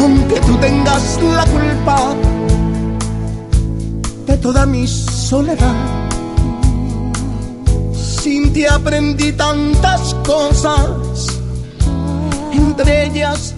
aunque tú tengas la culpa de toda mi soledad. Sin ti aprendí tantas cosas, entre ellas